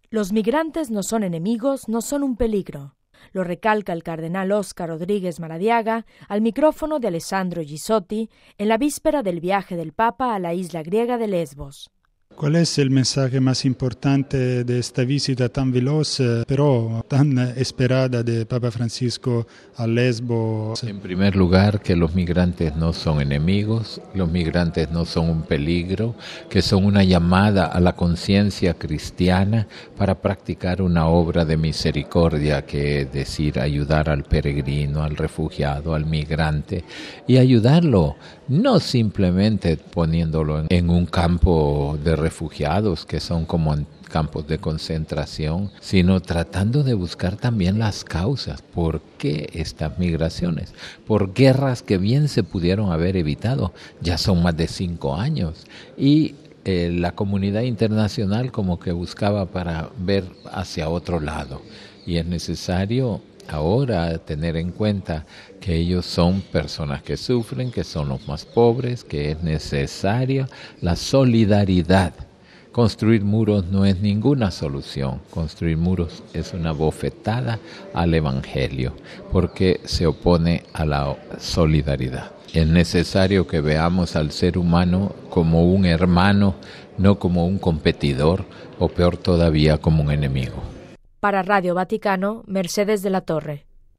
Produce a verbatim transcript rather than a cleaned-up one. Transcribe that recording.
Los migrantes no son enemigos, no son un peligro. Lo recalca el cardenal Óscar Rodríguez Maradiaga al micrófono de Alessandro Gisotti en la víspera del viaje del Papa a la isla griega de Lesbos. ¿Cuál es el mensaje más importante de esta visita tan veloz, pero tan esperada de Papa Francisco a Lesbos? En primer lugar, que los migrantes no son enemigos, los migrantes no son un peligro, que son una llamada a la conciencia cristiana para practicar una obra de misericordia, que es decir, ayudar al peregrino, al refugiado, al migrante, y ayudarlo, no simplemente poniéndolo en, en un campo de refugiados, que son como en campos de concentración, sino tratando de buscar también las causas. ¿Por qué estas migraciones? Por guerras que bien se pudieron haber evitado. Ya son más de cinco años. Y eh, la comunidad internacional como que buscaba para ver hacia otro lado. Y es necesario ahora tener en cuenta que ellos son personas que sufren, que son los más pobres, que es necesaria la solidaridad. Construir muros no es ninguna solución. Construir muros es una bofetada al Evangelio, porque se opone a la solidaridad. Es necesario que veamos al ser humano como un hermano, no como un competidor, o peor todavía, como un enemigo. Para Radio Vaticano, Mercedes de la Torre.